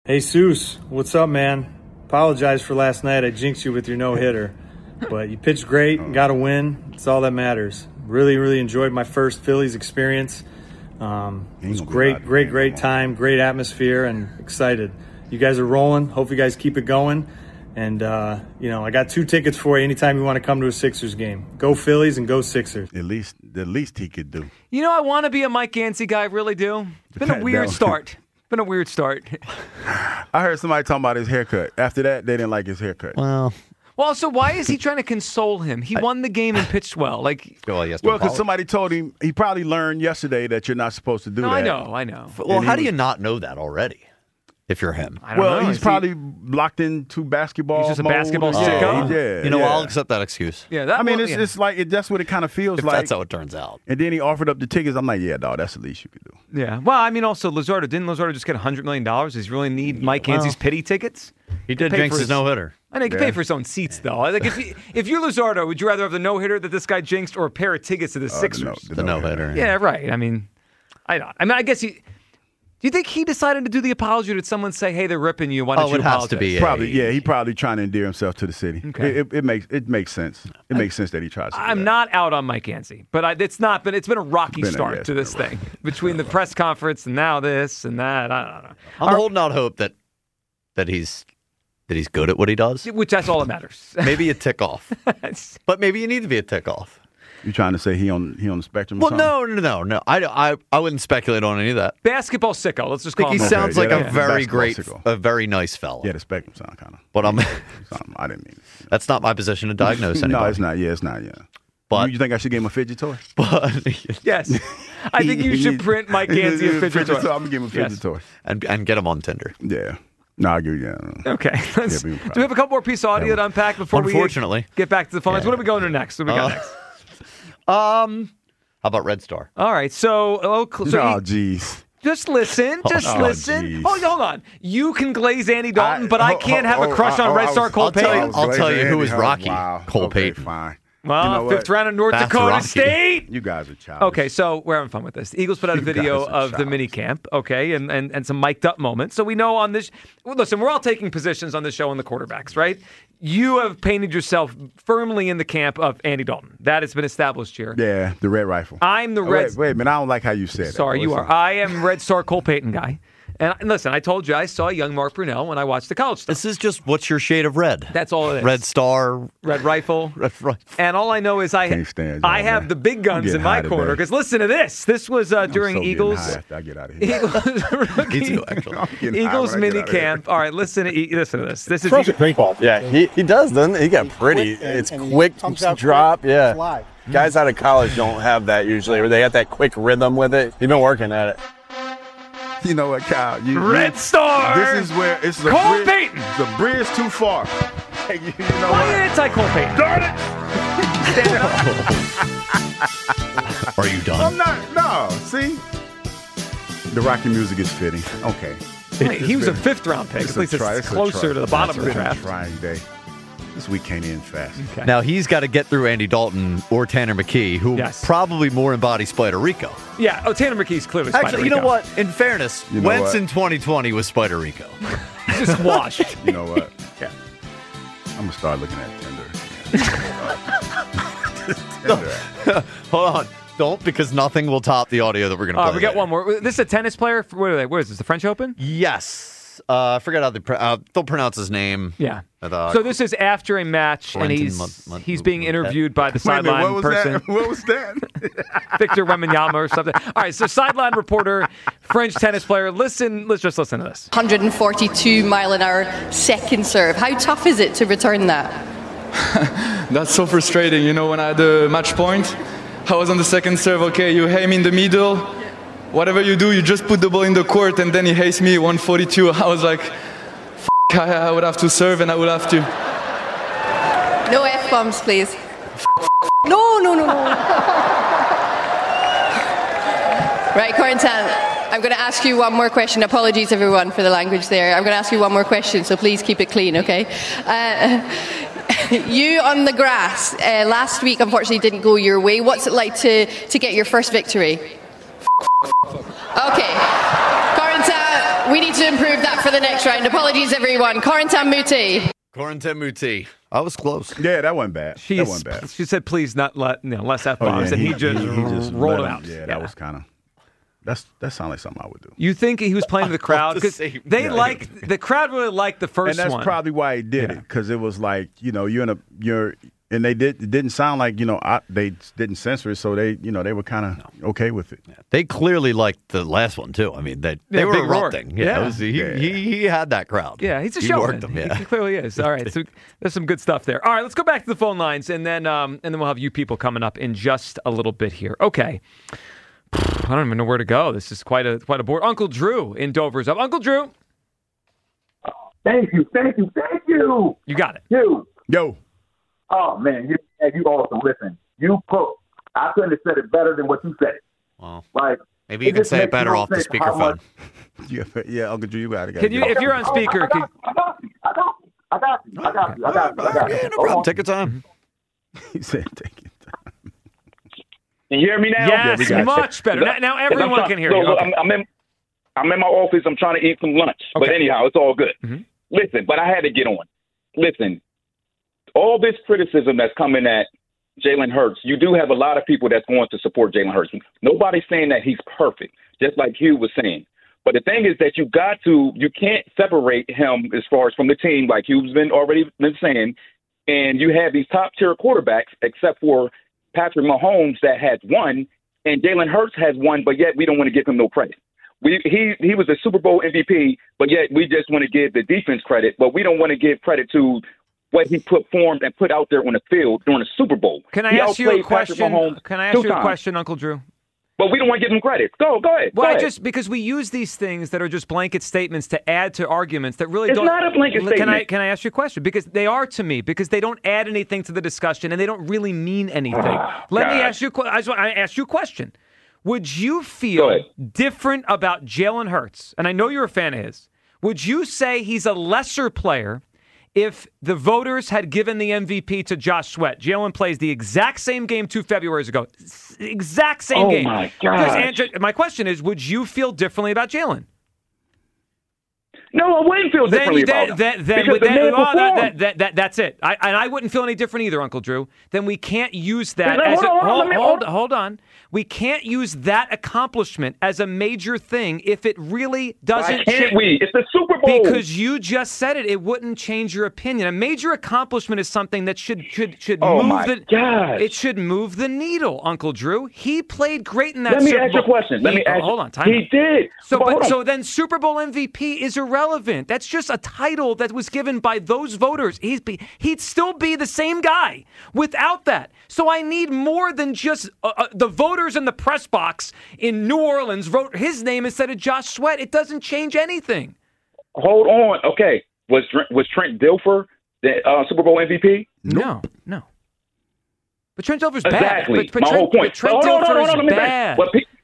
Hey, Seuss, what's up, man? Apologize for last night. I jinxed you with your no-hitter. But you pitched great, got a win. It's all that matters. Really, really enjoyed my first Phillies experience. It was great time, great atmosphere, and excited. You guys are rolling. Hope you guys keep it going. And, I got 2 tickets for you anytime you want to come to a Sixers game. Go Phillies and go Sixers. The least he could do. You know, I want to be a Mike Yancey guy. I really do. It's been a weird start. I heard somebody talking about his haircut. After that, they didn't like his haircut. Well, so why is he trying to console him? He won the game and pitched well. Because somebody told him, he probably learned yesterday that you're not supposed to do that. I know. Well, how do you not know that already? If you're him, I don't know. He's probably locked into basketball. He's just a mode. basketball sicko. Yeah, I'll accept that excuse. Yeah, it's like that's what it kind of feels if like. That's how it turns out. And then he offered up the tickets. I'm like, yeah, dog, that's the least you could do. Yeah. Well, I mean, also Luzardo. Didn't Luzardo just get $100 million? Does he really need Mike Yancey's pity tickets? He did jinx his no-hitter. I know he can pay for his own seats, though. Like if you're Luzardo, would you rather have the no-hitter that this guy jinxed or a pair of tickets to the Sixers? The no-hitter. Yeah, right. I mean, I guess he. Do you think he decided to do the apology, or did someone say, "Hey, they're ripping you. Why don't you apologize?" Has to be probably. He probably trying to endear himself to the city. Okay. It makes sense. It makes sense that he tries to. I'm not out on Mike Yancey, but it's been a rocky start to this thing between the press conference and now this and that. I don't know. I'm holding out hope that he's good at what he does. Which that's all that matters. Maybe a tick off, but maybe you need to be a tick off. You trying to say he on the spectrum? Well, no. I wouldn't speculate on any of that. Basketball sicko. Let's just call him. He sounds like a very great, sicko. a very nice fella. Yeah, the spectrum sound kind of. But I didn't mean it. That's not my position to diagnose anybody. No, it's not. Yeah, it's not. Yeah. But you think I should give him a fidget toy? But yes, I think you should print Mike Yancey a fidget toy. I'm gonna give him a fidget toy and get him on Tinder. Yeah. No, I agree. Yeah. Okay. Do we have a couple more pieces of audio to unpack before we get back to the phones? What are we going to next? What do we got next? How about Red Star? All right. So jeez. Just listen. Listen. Hold on. You can glaze Andy Dalton, but I can't have a crush on Red Star Cole Payton. I'll tell you who is Rocky. Wow. Cole Payton. Fine. Well, fifth round of North Dakota Rocky. State. You guys are childish. Okay, so we're having fun with this. The Eagles put out a video of the mini camp, okay, and some mic'd up moments. So we know on this. Listen, we're all taking positions on this show on the quarterbacks, right? You have painted yourself firmly in the camp of Andy Dalton. That has been established here. Yeah, the Red Rifle. I'm the Red. Wait a minute. I don't like how you said it. Sorry, you are. I am Red Star Cole Payton guy. And listen, I told you I saw young Mark Brunell when I watched the college stuff. This is just what's your shade of red? That's all it is. Red Star. Red Rifle. Red Rifle. And all I know is I have the big guns in my corner. Because listen to this. This was during Eagles. I get out of here. Eagles mini camp. All right, listen to this. This is a great ball. Yeah, he does, doesn't he? He got pretty. It's quick drop. Yeah. Guys out of college don't have that usually, where they got that quick rhythm with it. He's been working at it. You know what, Kyle? Red Star! This is where it's Cole Payton! The bridge too far. You know why anti-Cole Payton? Darn it! Are you done? I'm not. No. See? The Rocky music is fitting. Okay. Wait, he was a 5th round pick. At least it's closer to the bottom of the draft. Trying day. This week came in fast. Okay. Now, he's got to get through Andy Dalton or Tanner McKee, who probably more embody Spider Rico. Yeah, Tanner McKee's clearly Spider Rico. Actually, you know what? In fairness, Wentz in 2020 was Spider Rico. Just washed. You know what? Yeah. I'm going to start looking at Tinder. Hold on. Don't, because nothing will top the audio that we're going to play. We got one more. This is a tennis player. Where is this? The French Open? Yes. I forget how they'll pronounce his name. Yeah. So this is after a match, and he's being interviewed by the sideline person. What was that? Victor Wembanyama or something. All right, so sideline reporter, French tennis player. Let's just listen to this. 142 mile an hour second serve. How tough is it to return that? That's so frustrating. You know, when I had the match point, I was on the second serve. Okay, you aim in the middle. Whatever you do, you just put the ball in the court, and then he hates me 142. I was like, I would have to serve, and I would have to. No F-bombs, please. No. Right, Corentin, I'm going to ask you one more question. Apologies, everyone, for the language there. I'm going to ask you one more question, so please keep it clean, okay? You on the grass last week, unfortunately, didn't go your way. What's it like to get your first victory? Okay. Corentin, We need to improve that for the next round. Apologies, everyone. Corentin Moutet. Corentin Moutet. I was close. Yeah, that wasn't bad. That wasn't bad. She said, please, not less F-bombs, and he just rolled it out. Yeah, that was kind of... That sounds like something I would do. You think he was playing to the crowd? Because the crowd really liked the first one. And that's probably why he did it, because it was like, and it didn't sound like, they didn't censor it, so they were kind of okay with it. Yeah. They clearly liked the last one too. I mean, they were erupting. Yeah, he had that crowd. Yeah, he's a showman. Worked them, He clearly is. All right, so there's some good stuff there. All right, let's go back to the phone lines, and then we'll have you people coming up in just a little bit here. Okay. I don't even know where to go. This is quite a board. Uncle Drew in Dover's up. Uncle Drew. Thank you. You got it. Yo. Oh, man, you awesome. Listen, I couldn't have said it better than what you said. Well, like, maybe you can say it better off the speakerphone. Yeah, Uncle Drew, you got it. Can you, if you're on speaker? I got you. No problem. Take your time. He said, take your time. Can you hear me now? Yes, much better. Now everyone can hear you. Okay. I'm in my office. I'm trying to eat some lunch. Okay. But anyhow, it's all good. Mm-hmm. Listen, but I had to get on. Listen, all this criticism that's coming at Jalen Hurts, you do have a lot of people that's going to support Jalen Hurts. Nobody's saying that he's perfect, just like Hugh was saying. But the thing is that you can't separate him as far as from the team, like Hugh's already been saying. And you have these top-tier quarterbacks, except for Patrick Mahomes, that has won, and Jalen Hurts has won, but yet we don't want to give him no credit. He was a Super Bowl MVP, but yet we just want to give the defense credit, but we don't want to give credit to what he performed and put out there on the field during the Super Bowl. Can I ask you a question? Uncle Drew? But we don't want to give him credit. Go ahead. Well, because we use these things that are just blanket statements to add to arguments that really don't. It's not a blanket statement. Can I ask you a question? Because they are to me, because they don't add anything to the discussion and they don't really mean anything. Let me ask you I ask you a question. Would you feel different about Jalen Hurts? And I know you're a fan of his. Would you say he's a lesser player if the voters had given the MVP to Josh Sweat? Jalen plays the exact same game 2 Februaries ago. Exact same game. Oh, my God. My question is, would you feel differently about Jalen? No, I wouldn't feel differently about him. That's it. I wouldn't feel any different either, Uncle Drew. Then we can't use that hold on. We can't use that accomplishment as a major thing if it really doesn't. Why can't we? It's the Super Bowl. Because you just said it. It wouldn't change your opinion. A major accomplishment is something that should it should move the needle, Uncle Drew. He played great in that Super Bowl. Let me ask you a question. Hold on. He did. So then Super Bowl MVP is irrelevant. That's just a title that was given by those voters. He'd still be the same guy without that. So I need more than just the voters in the press box in New Orleans wrote his name instead of Josh Sweat. It doesn't change anything. Hold on. Okay. Was Trent Dilfer the Super Bowl MVP? No. But Trent Dilfer's bad. Exactly. But my whole point. Trent Dilfer is bad.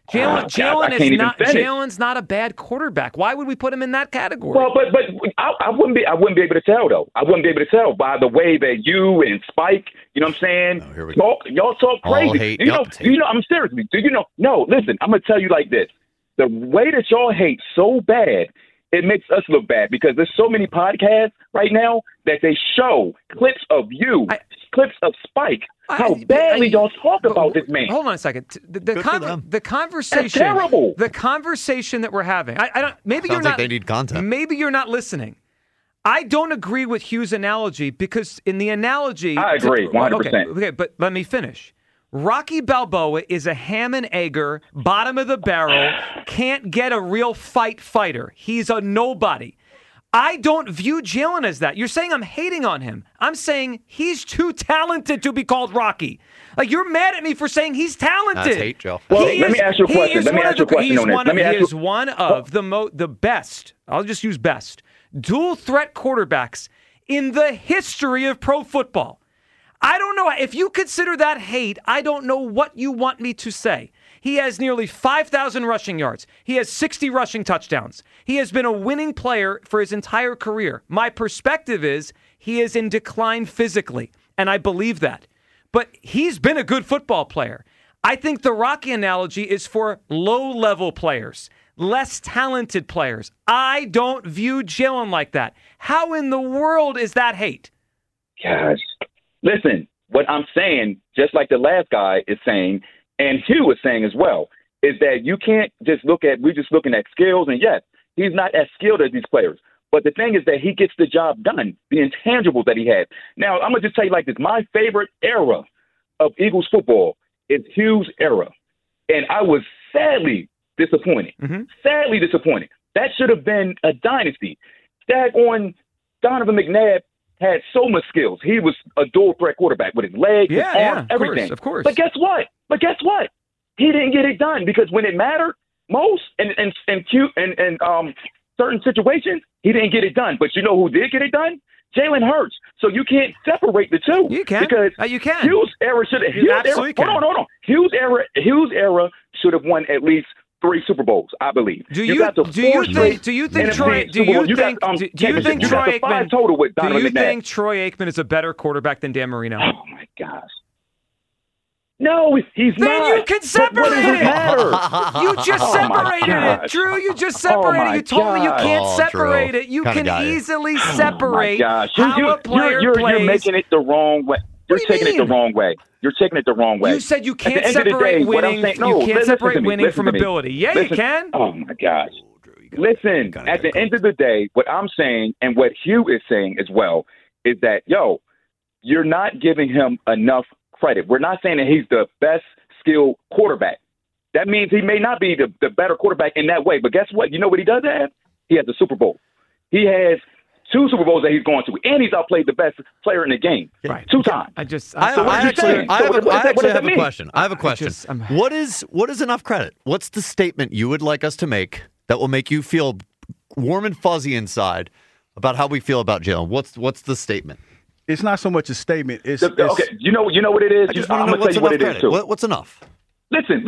Jalen's not a bad quarterback. Why would we put him in that category? Well, but I wouldn't be able to tell though. I wouldn't be able to tell by the way that you and Spike, you know what I'm saying? Y'all talk crazy. I'm serious. Do you know? No, listen, I'm gonna tell you like this. The way that y'all hate so bad, it makes us look bad because there's so many podcasts right now that they show clips of you, clips of Spike. How badly y'all talk about this man. Hold on a second. The conversation. That's terrible. The conversation that we're having. I don't. Maybe Sounds you're not. Like they need content. Maybe you're not listening. I don't agree with Hugh's analogy because in the analogy, I agree 100%. Okay, but let me finish. Rocky Balboa is a ham and egger, bottom of the barrel, can't get a real fighter. He's a nobody. I don't view Jalen as that. You're saying I'm hating on him. I'm saying he's too talented to be called Rocky. Like, you're mad at me for saying he's talented. That's hate, Joe. Well, let me ask you a question. He is one of the best, I'll just use best, dual threat quarterbacks in the history of pro football. I don't know. If you consider that hate, I don't know what you want me to say. He has nearly 5,000 rushing yards. He has 60 rushing touchdowns. He has been a winning player for his entire career. My perspective is he is in decline physically, and I believe that. But he's been a good football player. I think the Rocky analogy is for low-level players. less talented players. I don't view Jalen like that. How in the world is that hate? Gosh. Listen, what I'm saying, just like the last guy is saying, and Hugh was saying as well, is that you can't just we're just looking at skills, and yes, he's not as skilled as these players. But the thing is that he gets the job done, the intangibles that he has. Now, I'm going to just tell you like this. My favorite era of Eagles football is Hugh's era. And I was sadly disappointed. Sadly disappointed. That should have been a dynasty. Donovan McNabb had so much skills. He was a dual threat quarterback with his legs, his arms, everything. Of course. But guess what? He didn't get it done because when it mattered most and certain situations, he didn't get it done. But you know who did get it done? Jalen Hurts. So you can't separate the two. You can. Because you can. Hugh's era should have. Hold on. Hugh's era should have won at least 3 Super Bowls, I believe. Do you think Troy Aikman is a better quarterback than Dan Marino? Oh my gosh. No, he's then not. Then you can separate it. You just separated it, Drew. You just separated it. You told me you can't separate it. You can easily separate how a player plays. You're making it the wrong way. You're taking it the wrong way. You're taking it the wrong way. You said you can't separate winning. You can't separate winning from ability. Yeah, you can. Oh my gosh. Listen, at the end of the day, what I'm saying and what Hugh is saying as well is that, you're not giving him enough credit. We're not saying that he's the best skilled quarterback. That means he may not be the better quarterback in that way. But guess what? You know what he does have? He has a Super Bowl. He has 2 Super Bowls that he's going to, and he's outplayed the best player in the game 2 times. I actually have a question. I have a question. What is enough credit? What's the statement you would like us to make that will make you feel warm and fuzzy inside about how we feel about Jalen? What's the statement? It's not so much a statement. It's okay. You know what it is. I'm going to tell you what it is too. What's enough? Listen.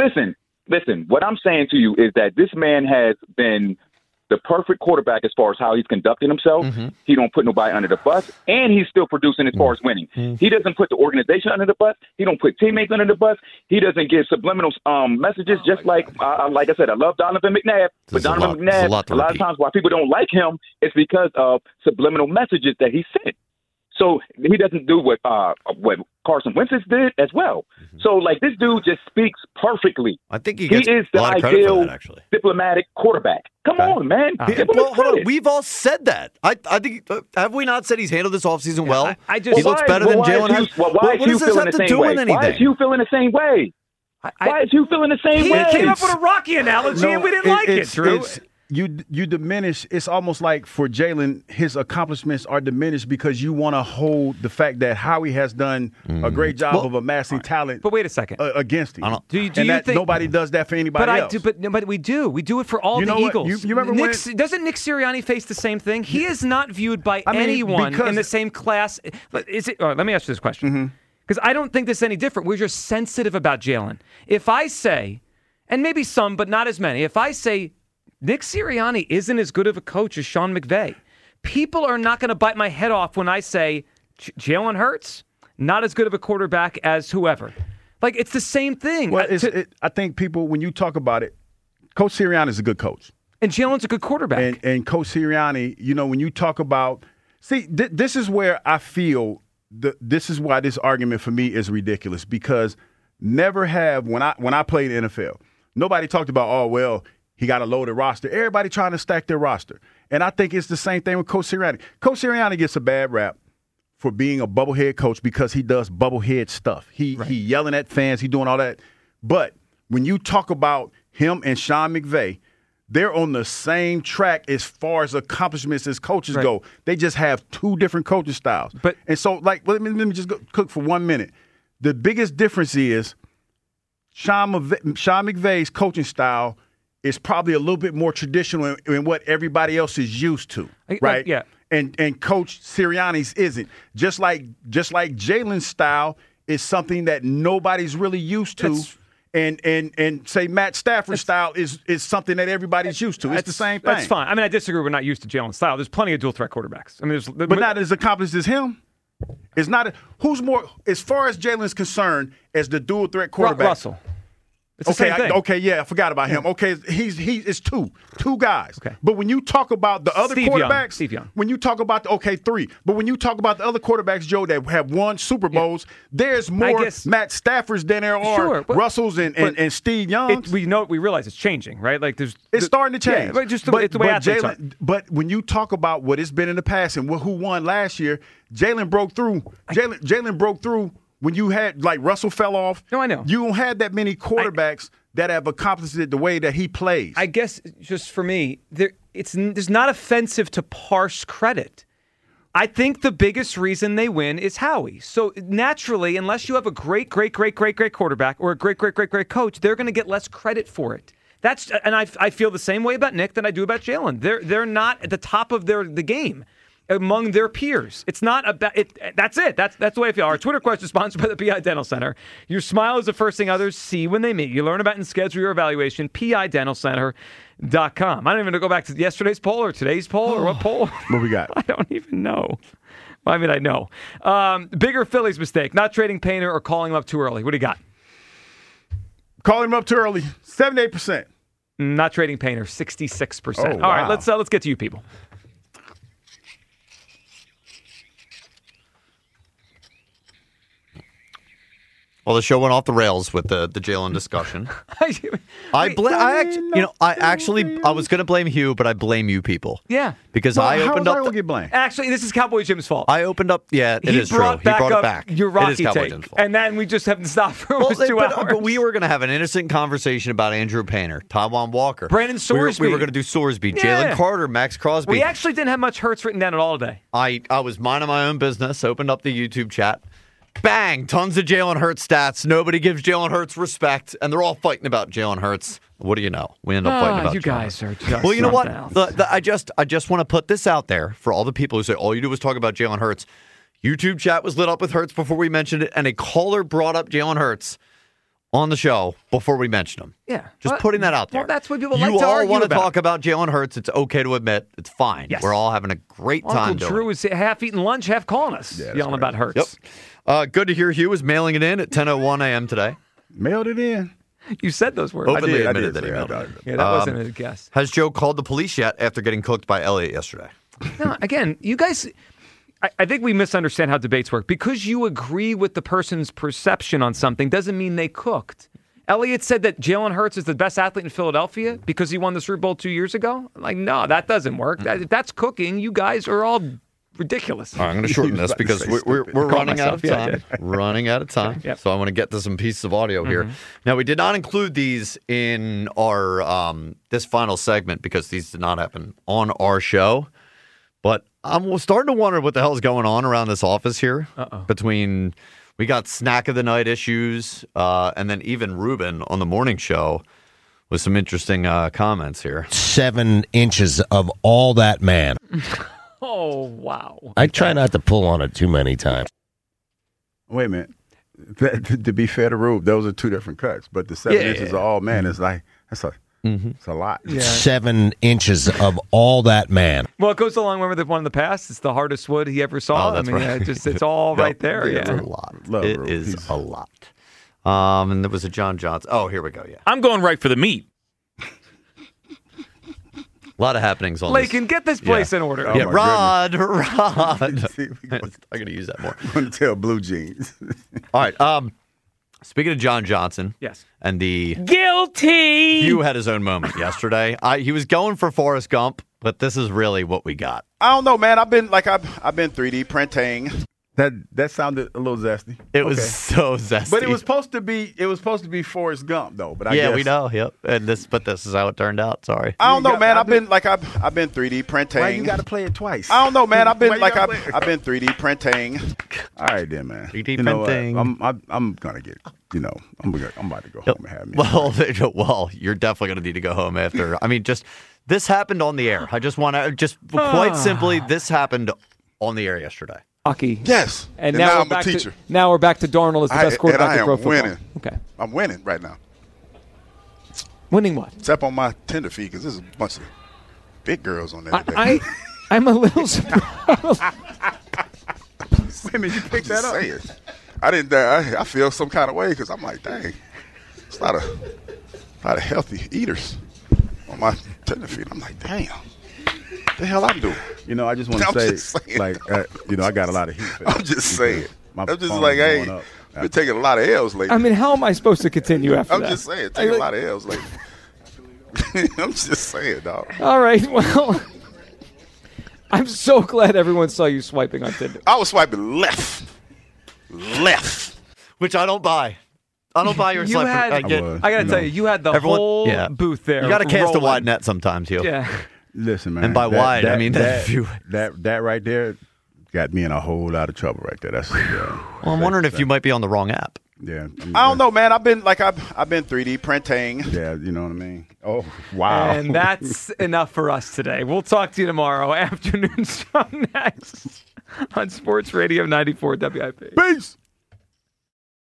What I'm saying to you is that this man has been the perfect quarterback as far as how he's conducting himself. He don't put nobody under the bus, and he's still producing as far as winning. He doesn't put the organization under the bus. He don't put teammates under the bus. He doesn't give subliminal messages. Just like I said, I love Donovan McNabb, but Donovan McNabb, a lot of times why people don't like him is because of subliminal messages that he sent. So he doesn't do what Carson Wentz did as well. So, this dude just speaks perfectly. I think he is the ideal diplomatic quarterback. Come on, man. Hold on. We've all said that. I think, have we not said he's handled this offseason well? He looks better than Jalen has. Why is Hugh feeling the same way? Why is Hugh feeling the same way? Why is Hugh feeling the same way? He came up with a Rocky analogy, and we didn't like it, Drew. You diminish. It's almost like for Jalen, his accomplishments are diminished because you want to hold the fact that Howie has done a great job of amassing talent. But wait a second, against him. Do you think nobody does that for anybody else? But we do. We do it for all the Eagles. You remember doesn't Nick Sirianni face the same thing? He is not viewed by anyone in the same class. Is it? Let me ask you this question because I don't think this is any different. We're just sensitive about Jalen. If I say, and maybe some, but not as many. If I say Nick Sirianni isn't as good of a coach as Sean McVay, people are not going to bite my head off when I say Jalen Hurts, not as good of a quarterback as whoever. It's the same thing. Well, I think people, when you talk about it, Coach Sirianni is a good coach. And Jalen's a good quarterback. And Coach Sirianni, when you talk about – see, this is where I feel this is why this argument for me is ridiculous because never have, when I played in the NFL, nobody talked about, he got a loaded roster. Everybody trying to stack their roster. And I think it's the same thing with Coach Sirianni. Coach Sirianni gets a bad rap for being a bubblehead coach because he does bubblehead stuff. He yelling at fans. He doing all that. But when you talk about him and Sean McVay, they're on the same track as far as accomplishments as coaches go. They just have 2 different coaching styles. And so, let me just cook for 1 minute. The biggest difference is Sean McVay's coaching style is probably a little bit more traditional in what everybody else is used to, right? Yeah. And Coach Sirianni's isn't. Just like Jalen's style is something that nobody's really used to. And say Matt Stafford's style is something that everybody's used to. It's the same thing. That's fine. I mean, I disagree. We're not used to Jalen's style. There's plenty of dual threat quarterbacks. I mean, but not as accomplished as him. It's not. Who's more, as far as Jalen's concerned, as the dual threat quarterback? Russell. It's the same thing. I forgot about him. Okay, it's two guys. Okay. But when you talk about the other quarterbacks, Steve Young. When you talk about three. But when you talk about the other quarterbacks, Joe, that have won Super Bowls, there's more Matt Staffords than there are Russells and Steve Youngs. We realize it's changing, right? Like it's starting to change. Yeah, just the way athletes are. But when you talk about what it's been in the past and who won last year, Jalen broke through. Jalen broke through. When you had, like, Russell fell off. No, I know. You don't have that many quarterbacks that have accomplished it the way that he plays. I guess, just for me, there's not offensive to parse credit. I think the biggest reason they win is Howie. So, naturally, unless you have a great quarterback or a great coach, they're going to get less credit for it. And I feel the same way about Nick than I do about Jalen. They're not at the top of the game among their peers. It's not about it. That's it. That's the way I feel. Our Twitter question is sponsored by the PI Dental Center. Your smile is the first thing others see when they meet you. Learn about and schedule your evaluation. PIDentalCenter.com. I don't even know, go back to yesterday's poll or today's poll or what poll. What we got? I don't even know. I mean, I know. Bigger Phillies mistake: not trading Painter or calling him up too early. What do you got? Calling him up too early. 78%. Not trading Painter. 66%. Oh, wow. All right, let's get to you people. Well, the show went off the rails with the Jalen discussion. I was going to blame Hugh, but I blame you people. Yeah. Because I opened up. How get blamed? Actually, this is Cowboy Jim's fault. I opened up. Yeah, it is true. He brought it back. Your Rocky it is Cowboy take, Jim's fault. and then we just haven't stopped for almost 2 hours. But we were going to have an innocent conversation about Andrew Painter, Taiwan Walker, Brandon Sorsby. We were going to do Sorsby, Jalen Carter, Max Crosby. We actually didn't have much Hurts written down at all today. I was minding my own business. Opened up the YouTube chat. Bang! Tons of Jalen Hurts stats. Nobody gives Jalen Hurts respect, and they're all fighting about Jalen Hurts. What do you know? We end up fighting about you Jalen guys Hurts. are just well, you know what? I just want to put this out there for all the people who say all you do is talk about Jalen Hurts. YouTube chat was lit up with Hurts before we mentioned it, and a caller brought up Jalen Hurts on the show before we mentioned him. Yeah. Just putting that out there. Well, that's what people like to argue about. You all want to talk about Jalen Hurts. It's okay to admit. It's fine. Yes. We're all having a great time Uncle Drew is half eating lunch, half calling us, yelling about Hurts. Yep. Good to hear Hugh was mailing it in at 10:01 a.m. today. Mailed it in. You said those words. Openly admitted that he mailed it. Yeah, that wasn't a guess. Has Joe called the police yet after getting cooked by Elliott yesterday? No, again, you guys, I think we misunderstand how debates work. Because you agree with the person's perception on something doesn't mean they cooked. Elliott said that Jalen Hurts is the best athlete in Philadelphia because he won the Super Bowl 2 years ago. Like, no, that doesn't work. That's cooking. You guys are all ridiculous. All right, I'm going to shorten this because we're running out of time. Running out of time. Yep. So I want to get to some pieces of audio here. Now, we did not include these in our this final segment because these did not happen on our show. But I'm starting to wonder what the hell is going on around this office here. Between we got snack of the night issues, and then even Ruben on the morning show with some interesting comments here. 7 inches of all that man. Oh, wow. I try not to pull on it too many times. Wait a minute. To be fair to Rube, those are 2 different cuts. But the 7 inches of all man is like, it's a lot. Yeah. 7 inches of all that man. Well, it goes along with the one in the past. It's the hardest wood he ever saw. Oh, that's right. It's all right there. It's a lot. It is a lot. And there was a John Johnson. Oh, here we go. Yeah. I'm going right for the meat. A lot of happenings on Lakin, get this place in order. Yeah, Rod. I'm going to use that more. I'm going to tell Blue Jeans. All right. Speaking of John Johnson. Yes. And the guilty. Hugh had his own moment yesterday. He was going for Forrest Gump, but this is really what we got. I don't know, man. I've been 3D printing. That sounded a little zesty. It was so zesty. But it was supposed to be Forrest Gump though. But I guess, we know. Yep. And this is how it turned out. Sorry. I don't know, man. I've been 3D printing. Why you got to play it twice? I don't know, man. I've been 3D printing. All right, then, man. 3D printing. I'm gonna get. I'm about to go home and have me. Well, you're definitely gonna need to go home after. I mean, this happened on the air. I just want to quite simply, this happened on the air yesterday. Hockey. Yes. And now I'm a teacher. Now we're back to Darnold as the best quarterback in pro football. Winning. Okay. I'm winning right now. Winning what? Except on my Tinder feed because there's a bunch of big girls on there today. I'm a little surprised. Wait a minute, you picked that up? I didn't. I feel some kind of way because I'm like, dang, it's not a a lot of healthy eaters on my tennis feet. I'm like, damn, what the hell I'm doing? You know, I just want to say, like, you know, I got a lot of heat for that. I'm just saying. My I'm just phone like, is hey, going up. been taking a lot of L's lately. I mean, how am I supposed to continue after that? I'm just saying, taking a lot of L's lately. I'm just saying, dog. All right, well, I'm so glad everyone saw you swiping on Tinder. I was swiping left. Which I don't buy. I don't buy your You swipe. had- I gotta tell you, you had the whole booth there. You got to cast a rolling. wide net sometimes, Hugh. Yeah. Listen, man. And by wide, I mean that right there got me in a whole lot of trouble right there. That's well, I'm wondering if you might be on the wrong app. Yeah, I don't know, man. I've been 3D printing. Yeah, you know what I mean. Oh, wow. And that's enough for us today. We'll talk to you tomorrow. Afternoon show next on Sports Radio 94 WIP. Peace.